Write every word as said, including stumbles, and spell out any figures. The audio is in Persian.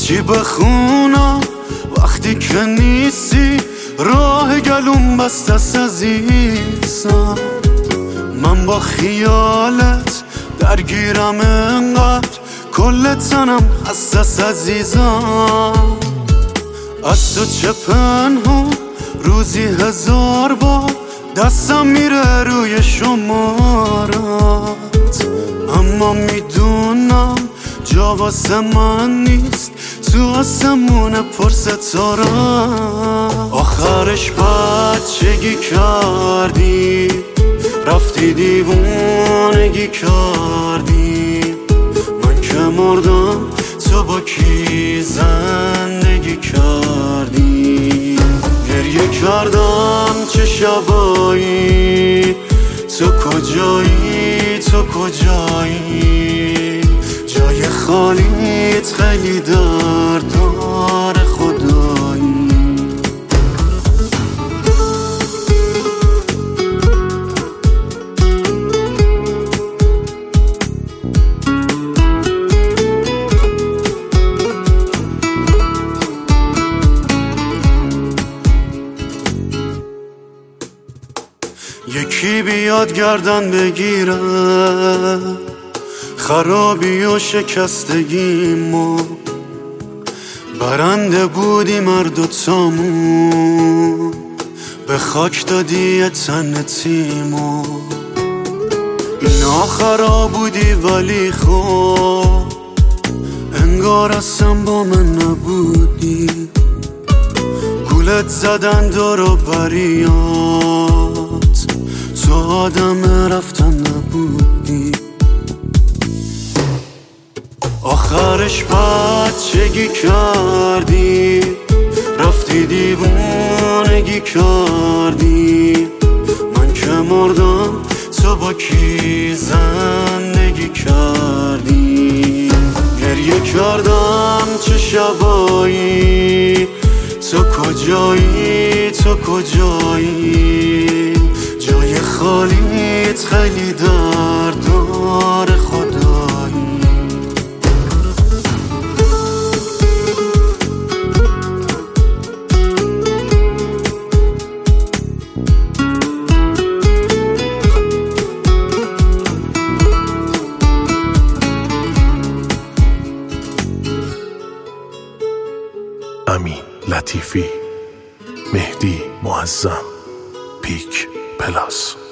چی بخونم وقتی که نیستی؟ راه گلوم بست است عزیزم، من با خیالت درگیرم انقدر کل تنم خسته است عزیزم. از تو چه پنهان روزی هزار بار دستم میره روی شمارت، اما میدونم جا واسه من نیست تو آسمون پر ستاره. آخرش بچگی کردی، رفتی دیوونگی کردی، من که مردم تو با کی زندگی کردی. گریه کردم چه شبایی، تو کجایی تو کجایی؟ جای خالیت خیلی درد داره خدایی. یکی بیاد گردن بگیره خرابی و شکستگیمو، برنده بودیم هر دوتامون، به خاک دادی تن تیمو. این آخرا بودی ولی خب انگار اصلا با من نبودی. گولت زدن دور و بریات، تو آدم رفتن نبودی. آخرش بچگی کردی، رفتی دیوونگی کردی، من که مردم تو با کی زندگی کردی. گریه کردم چه شبایی، تو کجایی تو کجایی؟ جای خالیت خیلی درد داره خدایی. امین لطیفی، مهدی معظم، پیک پلاس.